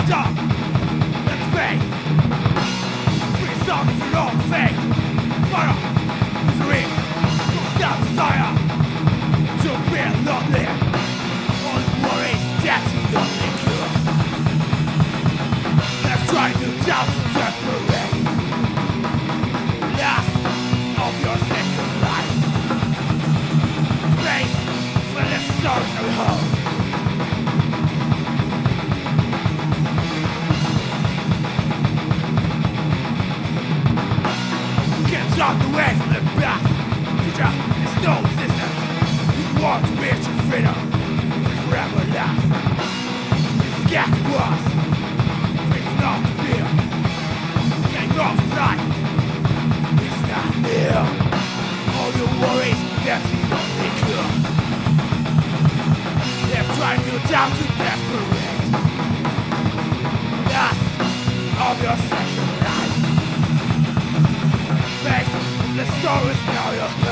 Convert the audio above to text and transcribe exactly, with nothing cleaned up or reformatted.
Stop! Let's pay! Free song is your own fate! Fire! Misery! Don't stop desire! To be lonely! All worries that you only cure! Let's try to doubt and desperate! Last of your second life! Space for the solitary home! Stop the way from the back. Future is no resistance. You want to reach your freedom. It's forever last. It's scared to us. It's not fear. Getting off his life. It's not near. All your worries, that's the only cure. They're trying you down to desperate. Last of your second life. The story's now your